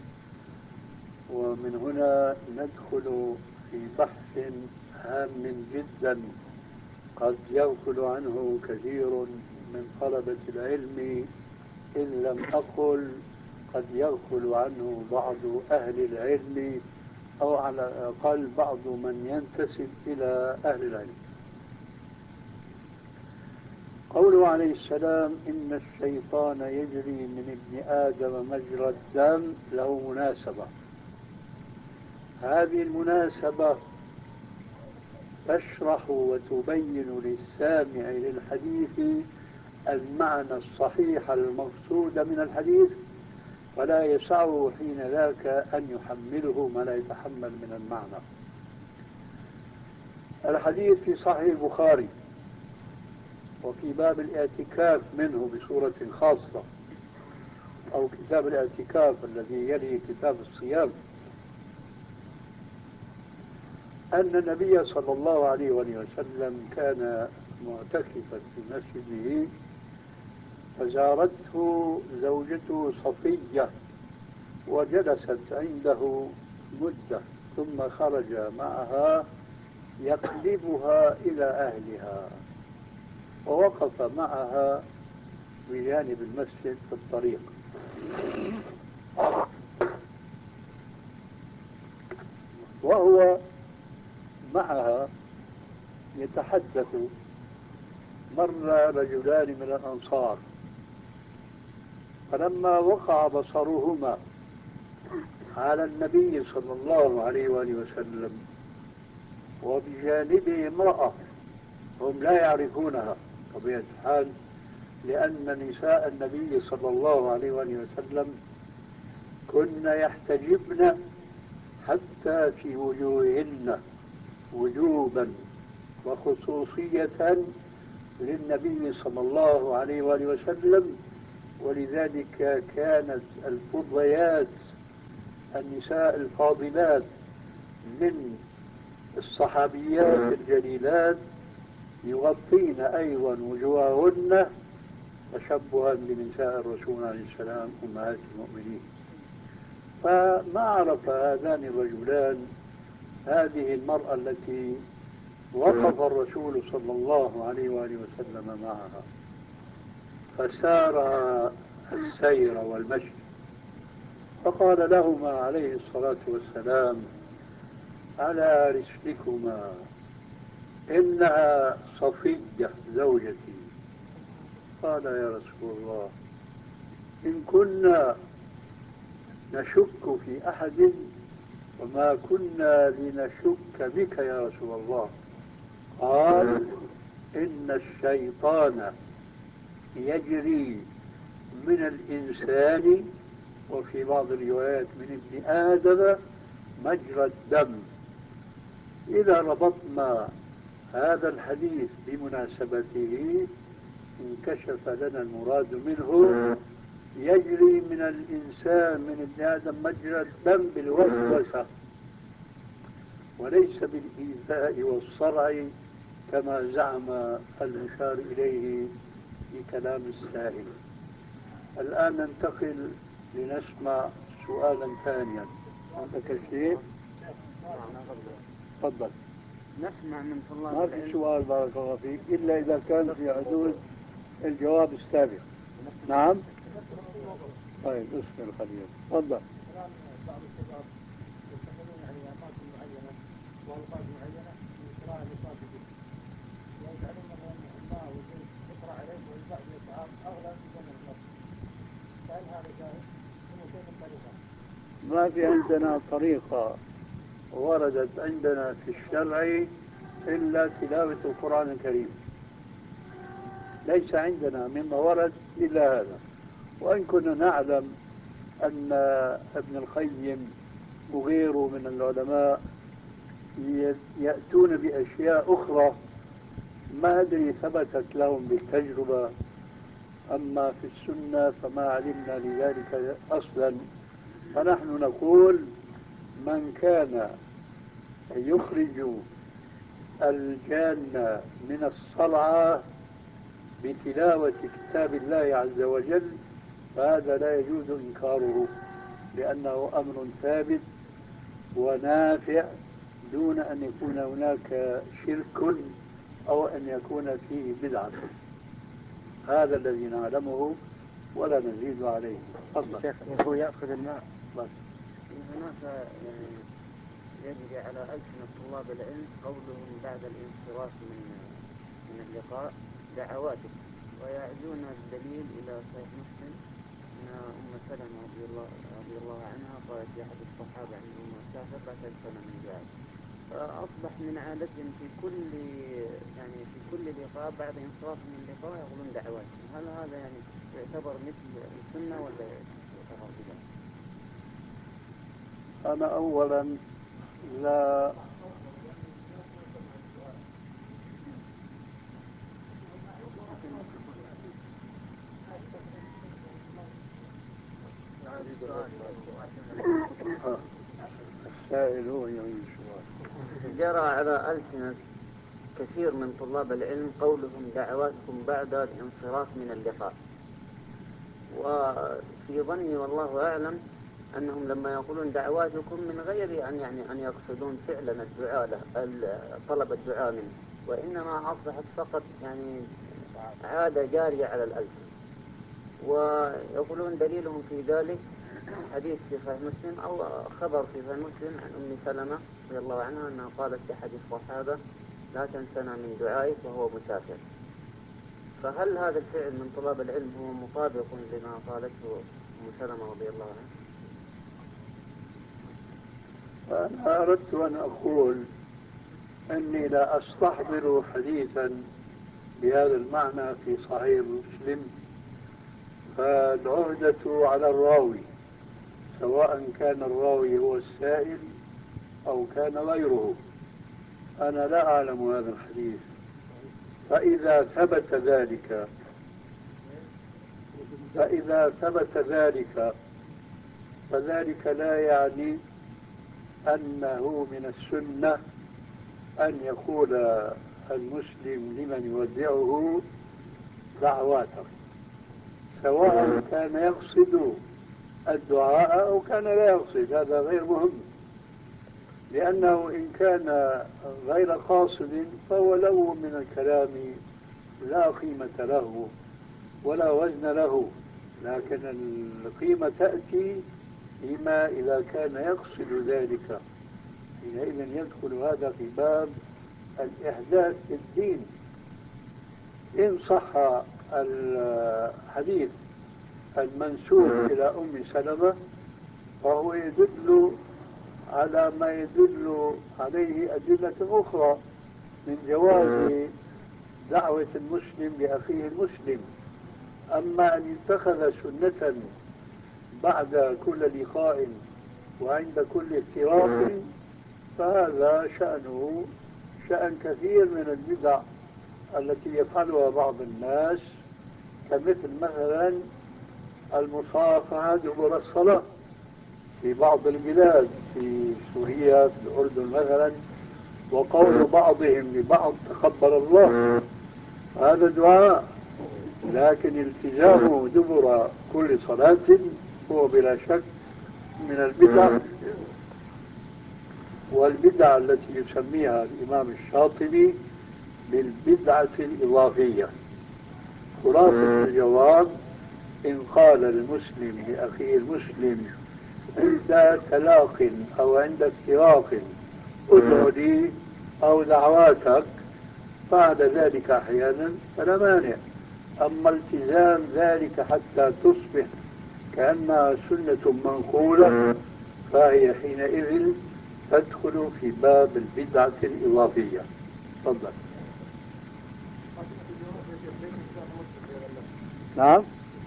ومن هنا ندخل في بحث هام جدا قد يغفل عنه كثير من طلبة العلم، إن لم أقل قد يغفل عنه بعض أهل العلم، أو على الأقل بعض من ينتسب إلى أهل العلم. قوله عليه السلام إن الشيطان يجري من ابن آدم مجرى الدم له مناسبة. هذه المناسبة تشرح وتبين للسامع للحديث المعنى الصحيح المقصود من الحديث، فلا يسعه حين ذاك أن يحمله ما لا يتحمل من المعنى. الحديث في صحيح البخاري وفي باب الاعتكاف منه بصورة خاصة، أو كتاب الاعتكاف الذي يلي كتاب الصيام، أن النبي صلى الله عليه وسلم كان معتكفا في مسجده، فزارته زوجته صفية وجلست عنده مدة، ثم خرج معها يقلبها إلى أهلها، ووقف معها بجانب المسجد في الطريق، وهو معها يتحدث. مر رجلان من الأنصار، فلما وقع بصرهما على النبي صلى الله عليه وآله وسلم وبجانبه امرأة هم لا يعرفونها طبيعة الحال، لأن نساء النبي صلى الله عليه وآله وسلم كن يحتجبن حتى في وجوههن وجوبا وخصوصية للنبي صلى الله عليه وآله وسلم. ولذلك كانت الفضيات النساء الفاضلات من الصحابيات الجليلات يغطين أيضا وجوههن تشبها بنساء الرسول عليه السلام أمهات المؤمنين. فما عرف هذان الرجلان هذه المرأة التي وقف الرسول صلى الله عليه وآله وسلم معها، فسار السير والمشي، فقال لهما عليه الصلاة والسلام على رسلكما إنها صفية زوجتي. قال يا رسول الله إن كنا نشك في أحد وما كنا لنشك بك يا رسول الله. قال إن الشيطان يجري من الإنسان وفي بعض الروايات من ابن آدم مجرى الدم. إذا ربطنا هذا الحديث بمناسبته انكشف لنا المراد منه. يجري من الإنسان من ابن آدم مجرى الدم بالوسوسة وليس بالإيذاء والصرع كما زعم المشار إليه في كلام السائل. الآن ننتقل لنسمع سؤالا ثانيا. عندك شيء؟ تفضل. نسمع من طلاب ما في سؤال بارك الله فيك إلا إذا كان في حدود الجواب السابق. نعم. طيب اصبر قليلا. تفضل. بعض الشباب يستمرون على أماكن معينة وأوقات معينة لقراءة المصادر، ويجعلون مثلا الماء والزيت يقرأ عليه ويباع بأسعار أغلى من ثمن النص. فهل هذا جائز؟ وكيف الطريقة؟ ما في عندنا طريقة وردت عندنا في الشرع إلا تلاوة القرآن الكريم. ليس عندنا مما ورد إلا هذا. وإن كنا نعلم أن ابن القيم وغيره من العلماء يأتون بأشياء أخرى ما أدري ثبتت لهم بالتجربة، أما في السنة فما علمنا لذلك أصلا. فنحن نقول من كان يخرج الجان من الصلعة بتلاوة كتاب الله عز وجل فهذا لا يجوز إنكاره، لأنه أمر ثابت ونافع دون أن يكون هناك شرك أو أن يكون فيه بدعة. هذا الذي نعلمه ولا نزيد عليه. تفضل. شيخ وهو يأخذ الماء بس. هناك يجري على ألسنة طلاب العلم قولهم بعد الانصراف من اللقاء دعواتك ويعزون الدليل إلى صحيح مسلم أن أم سلمة رضي الله عنها قالت لأحد الصحابة عندما سافر لا تنسنا من دعائك. فأصبح من عادتهم في كل لقاء بعد انصراف من اللقاء يقولون دعواتهم. هل هذا يعني يعتبر مثل السنة ولا يعتبر بدعة؟ أنا أولا لا السائل هو يعيد السؤال. جرى على ألسنة كثير من طلاب العلم قولهم دعواتكم بعد الانصراف من اللقاء، وفي ظني والله أعلم أنهم لما يقولون دعواتكم من غير أن يقصدون فعلا الدعاء طلب الدعاء منه، وإنما أصبحت فقط عادة جارية على الألسنة. ويقولون دليلهم في ذلك حديث في صحيح مسلم أو خبر في صحيح مسلم عن أم سلمة رضي الله عنها أنها قالت لأحد الصحابة لا تنسنا من دعائك وهو مسافر. فهل هذا الفعل من طلاب العلم هو مطابق لما قالته أم سلمة رضي الله عنها؟ أنا أردت أن أقول أني لا أستحضر حديثا بهذا المعنى في صحيح مسلم، فالعهدة على الراوي سواء كان الراوي هو السائل أو كان غيره. أنا لا أعلم هذا الحديث، فإذا ثبت ذلك فذلك لا يعني أنه من السنة أن يقول المسلم لمن يودعه دعواته، سواء كان يقصد الدعاء أو كان لا يقصد، هذا غير مهم، لأنه إن كان غير قاصد فهو لو من الكلام لا قيمة له ولا وزن له، لكن القيمة تأتي فيما إذا كان يقصد ذلك، حينئذ يدخل هذا في باب الإحداث في الدين. إن صح الحديث المنسوب إلى أم سلمة فهو يدل على ما يدل عليه أدلة أخرى من جواز دعوة المسلم لأخيه المسلم. أما أن يتخذ سنة بعد كل لقاء وعند كل افتراق فهذا شأنه شأن كثير من البدع التي يفعلها بعض الناس، كمثل مثلا المصافحة دبر الصلاة في بعض البلاد، في سوريا، في الأردن مثلا، وقول بعضهم لبعض تقبل الله، هذا دعاء، لكن التزامه دبر كل صلاة هو بلا شك من البدع، والبدع التي يسميها الإمام الشاطبي بالبدعة الإضافية. خلاصة الجواب: إن قال المسلم لأخيه المسلم عند تلاق أو عند افتراق ادعو لي أو دعواتك بعد ذلك أحيانا فلا مانع. أما التزام ذلك حتى تصبح كأنها سنة منقولة فهي حينئذ تدخل في باب البدعة الإضافية. تفضل. نعم،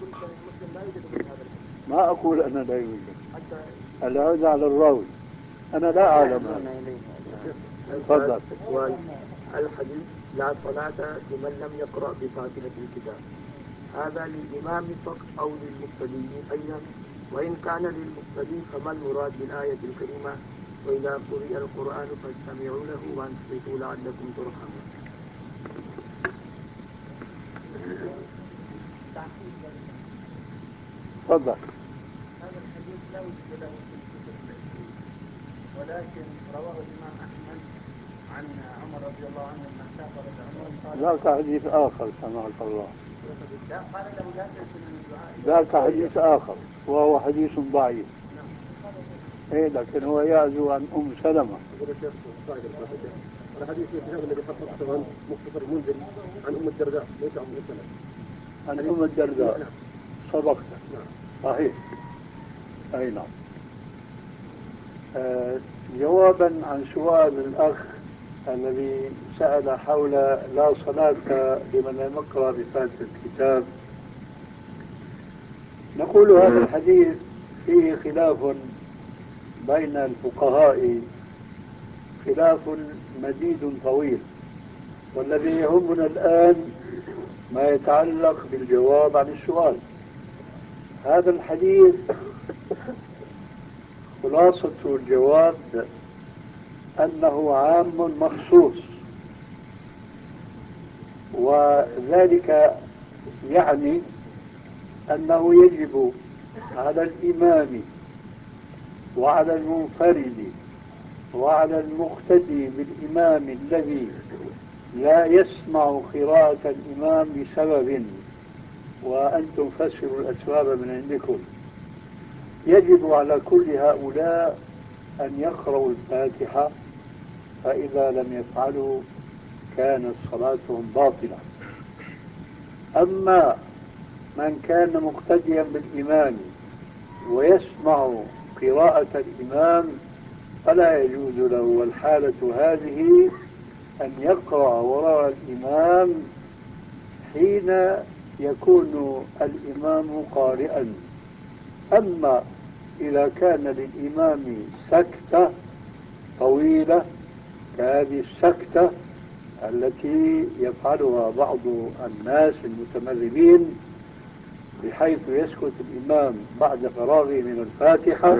ما أقول أنا لا يوجد، العودة على الراوي، أنا لا أعلم. تفضل. الحديث لا صلاة لمن لم يقرأ بفاتحة الكتاب، هذا للإمام فقط أو للمقتدين أيضا؟ وإن كان للمقتدين فما المراد بالآية الكريمة وإذا قرئ القرآن فاستمعوا له وانصتوا لعلكم ترحمون؟ تفضل. هذا الحديث لا وجد له في الكتب العلمية، ولكن رواه الإمام أحمد عن عمر رضي الله عنه لما سافر بعمر ذاك حديث آخر سمعك الله، قال له لا تنسى من الدعاء، ذاك حديث آخر وهو حديث ضعيف. إيه، لكن هو يعزو عن أم سلمة. يقول الشيخ صاحب الفاتحة هذا حديث الكتاب الذي حققته عن مختصر المنذري عن أم الدرداء ليس عن أم سلمة. عن أم الدرداء. نعم. صدقت. نعم. صحيح. أي نعم. جوابا عن سؤال الأخ الذي سأل حول لا صلاة لمن لم يقرأ بفاتحة الكتاب، نقول هذا الحديث فيه خلاف بين الفقهاء، خلاف مديد طويل، والذي يهمنا الآن ما يتعلق بالجواب عن السؤال. هذا الحديث خلاصة الجواب أنه عام مخصوص، وذلك يعني أنه يجب على الإمام وعلى المنفرد وعلى المقتدي بالإمام الذي لا يسمع قراءة الإمام لسبب، وأنتم فسروا الأسباب من عندكم، يجب على كل هؤلاء أن يقرأوا الفاتحة، فإذا لم يفعلوا كانت صلاتهم باطلة. أما من كان مقتديا بالإمام ويسمع قراءة الإمام فلا يجوز له والحالة هذه أن يقرأ وراء الإمام حين يكون الإمام قارئا. أما إذا كان للإمام سكتة طويلة كهذه السكتة التي يفعلها بعض الناس المتمربين، بحيث يسكت الإمام بعد فراغه من الفاتحة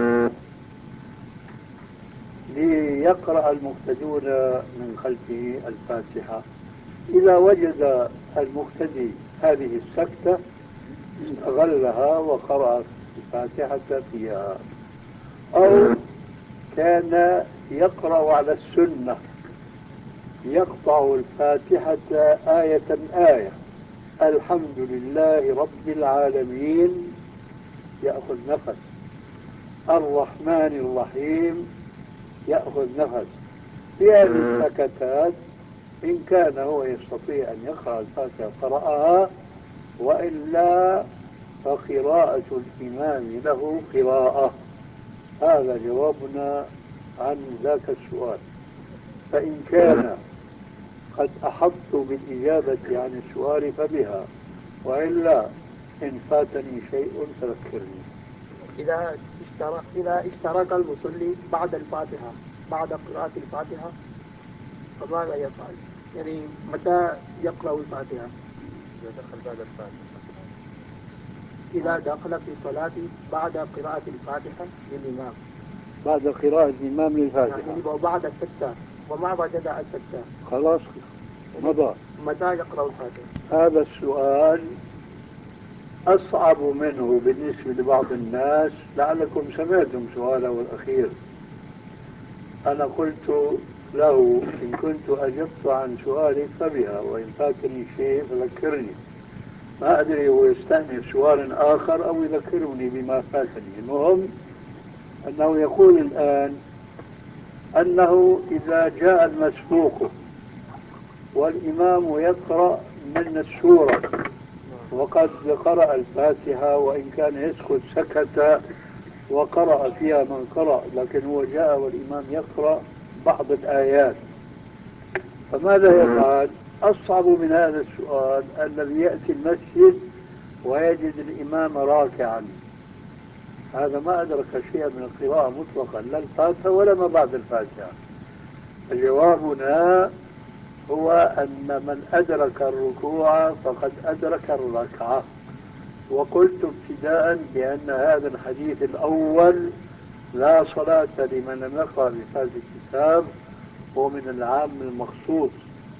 ليقرأ المقتدون من خلفه الفاتحة، إذا وجد المقتدي هذه السكتة استغلها وقرأ الفاتحة فيها، أو كان يقرأ على السنة يقطع الفاتحة آية آية، الحمد لله رب العالمين يأخذ نفس، الرحمن الرحيم يأخذ نفس. في هذه السكتات إن كان هو يستطيع أن يقرأ الفاتحة قرأها، وإلا فقراءة الإمام له قراءة. هذا جوابنا عن ذاك السؤال. فإن كان قد أحطت بالإجابة عن السؤال فبها، وإلا إن فاتني شيء فذكرني. إذا اشترك المصلي بعد الفاتحة بعد قراءة الفاتحة فماذا يفعل؟ يعني متى يقرأ الفاتحة؟ إذا دخل بعد الفاتحة، إذا دخل في الصلاة بعد قراءة الفاتحة للإمام، بعد قراءة الإمام للفاتحة يعني وبعد السجدة وما وجد السجدة خلاص مضى. متى يقرأ الفاتحة؟ هذا السؤال أصعب منه بالنسبة لبعض الناس، لعلكم سمعتم سؤاله الأخير. أنا قلت له إن كنت أجبت عن سؤالك فبها، وإن فاتني شيء فذكرني. ما أدري هو يستأنف سؤال آخر أو يذكرني بما فاتني. المهم أنه يقول الآن أنه إذا جاء المسبوق والإمام يقرأ من السورة وقد قرأ الفاتحة، وإن كان يسكت سكت وقرأ فيها من قرأ، لكن هو جاء والإمام يقرأ بعض الآيات، فماذا يفعل؟ أصعب من هذا السؤال الذي يأتي المسجد ويجد الإمام راكعا، هذا ما أدرك شيئا من القراءة مطلقا، لا الفاتحة ولا ما بعد الفاتحة. فجوابنا هو أن من أدرك الركوع فقد أدرك الركعة. وقلت ابتداء بأن هذا الحديث الأول لا صلاة لمن لم يقرأ بفاتحة الكتاب هو من العام المخصوص،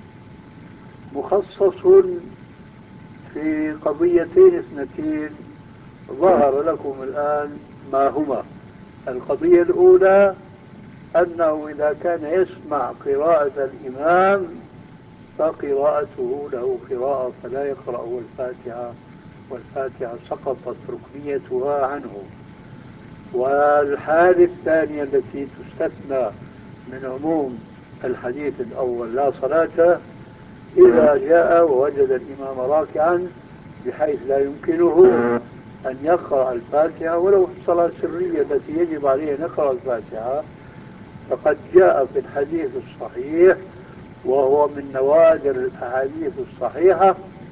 مخصص في قضيتين اثنتين ظهر لكم الآن ما هما. القضية الأولى أنه إذا كان يسمع قراءة الإمام فقراءته له قراءة فلا يقرأ الفاتحة، والفاتحة سقطت ركنيتها عنه. والحالة الثانية التي تستثنى من عموم الحديث الأول لا صلاة، إذا جاء ووجد الإمام راكعا بحيث لا يمكنه أن يقرأ الفاتحة ولو في الصلاة السرية التي يجب عليه أن يقرأ الفاتحة. فقد جاء في الحديث الصحيح، وهو من نوادر الأحاديث الصحيحة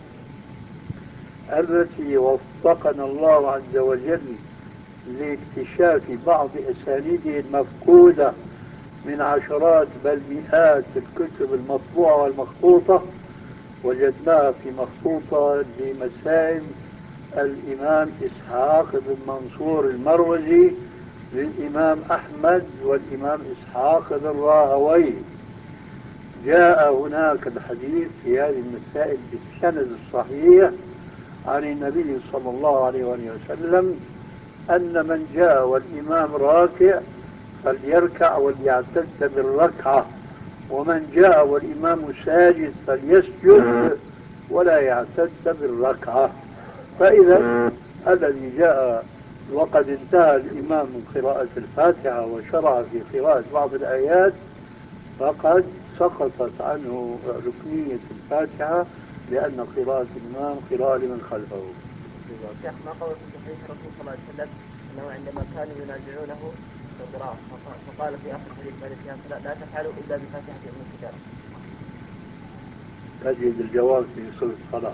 التي وفقنا الله عز وجل لاكتشاف بعض أسانيده المفقودة من عشرات بل مئات الكتب المطبوعة والمخطوطة، وجدناها في مخطوطة لمسائل الإمام إسحاق بن منصور المروزي للإمام أحمد والإمام إسحاق بن راهويه. جاء هناك الحديث في هذه المسائل بالسند الصحيح عن النبي صلى الله عليه وسلم أن من جاء والإمام راكع فليركع وليعتد بالركعة، ومن جاء والإمام ساجد فليسجد ولا يعتد بالركعة. فإذا الذي جاء وقد انتهى الإمام من قراءة الفاتحة وشرع في قراءة بعض الآيات فقد سقطت عنه ركنية الفاتحة، لأن قراءة الإمام قراءة لمن خلفه. شيخ ما قول في صحيح الرسول صلى الله عليه وسلم أنه عندما كانوا ينازعونه في القراءة فقال في آخر الحديث لا تفعلوا إلا بفاتحة أم الكتاب. تجد الجواب في صلح الصلاة.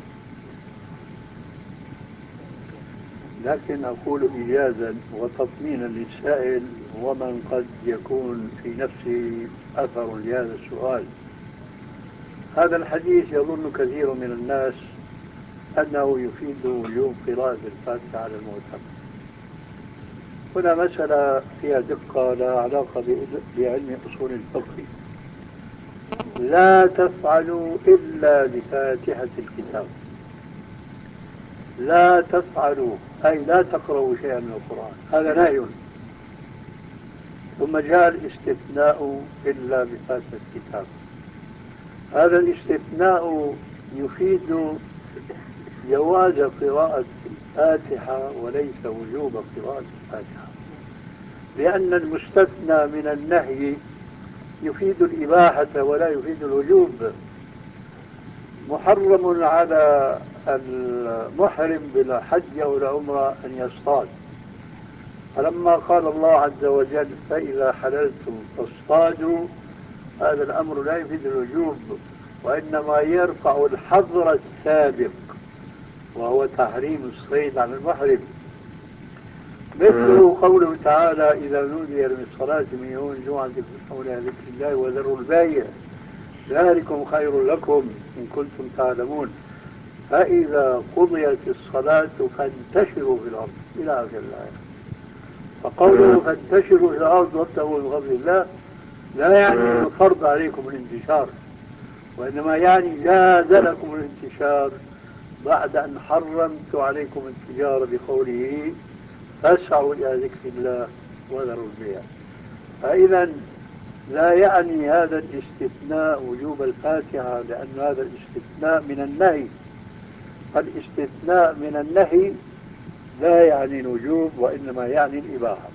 لكن أقول إجازا وتطمينا للسائل ومن قد يكون في نفسه أثر لهذا السؤال، هذا الحديث يظن كثير من الناس أنه يفيد وجوب قراءة الفاتحة على المعتمد. هنا مسألة فيها دقة لا علاقة بعلم أصول الفقه. لا تفعلوا إلا بفاتحة الكتاب. لا تفعلوا أي لا تقرأوا شيئا من القرآن، هذا نهي. ثم جاء الاستثناء إلا بفاتحة الكتاب. هذا الاستثناء يفيد جواز قراءة الفاتحة وليس وجوب قراءة الفاتحة، لأن المستثنى من النهي يفيد الإباحة ولا يفيد الوجوب. محرم على المحرم بالحج أو العمرة أن يصطاد، فلما قال الله عز وجل فإذا حللتم فاصطادوا، هذا الأمر لا يفيد الوجوب وإنما يرفع الحظر السابق وهو تحريم الصيد عن المحرم. مثل قوله تعالى إذا نودي للصلاة من يوم الجمعة فاسعوا إلى ذكر الله وذروا البيع ذلكم خير لكم إن كنتم تعلمون، فإذا قضيت الصلاة فانتشروا في الأرض إلى آخر الآية. فقوله فانتشروا في الأرض وابتغوا من فضل الله لا يعني الفرض عليكم الانتشار، وإنما يعني جاز لكم الانتشار بعد أن حرمت عليكم التجارة بقوله فاسعوا إلى ذكر الله وذروا البيع. فإذا لا يعني هذا الاستثناء وجوب الفاتحة، لأن هذا الاستثناء من النهي. فالاستثناء من النهي لا يعني الوجوب وإنما يعني الإباحة.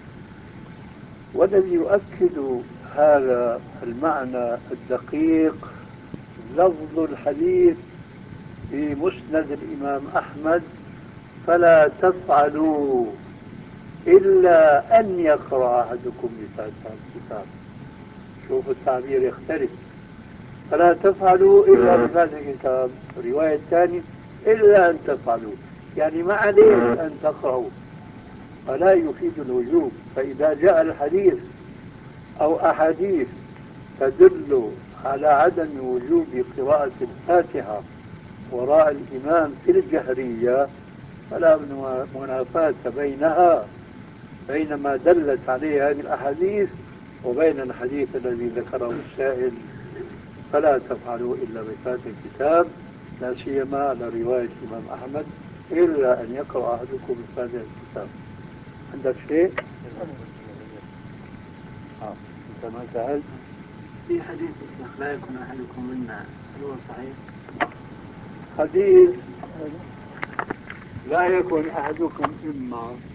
والذي يؤكد هذا المعنى الدقيق لفظ الحديث في مسند الإمام أحمد فلا تفعلوا إلا أن يقرأ أحدكم بفاتحة الكتاب. شوف التعبير يختلف، فلا تفعلوا إلا بفاتحة الكتاب. الرواية الثانية إلا أن تفعلوا، يعني ما عليك أن تقرأوا، فلا يفيد الوجوب. فإذا جاء الحديث أو أحاديث تدل على عدم وجوب قراءة الفاتحة وراء الإمام في الجهرية فلا منافاة بينها بين ما دلت عليه هذه الأحاديث وبين الحديث الذي ذكره السائل فلا تفعلوا إلا بفاتحة الكتاب، لا سيما على رواية الإمام أحمد إلا أن يقرأ أحدكم بفاتحة الكتاب. عندك شيء؟ أنت ما سألت؟ في حديث لا يكون أحدكم منا، هل هو صحيح؟ حديث لا يكون أحدكم إما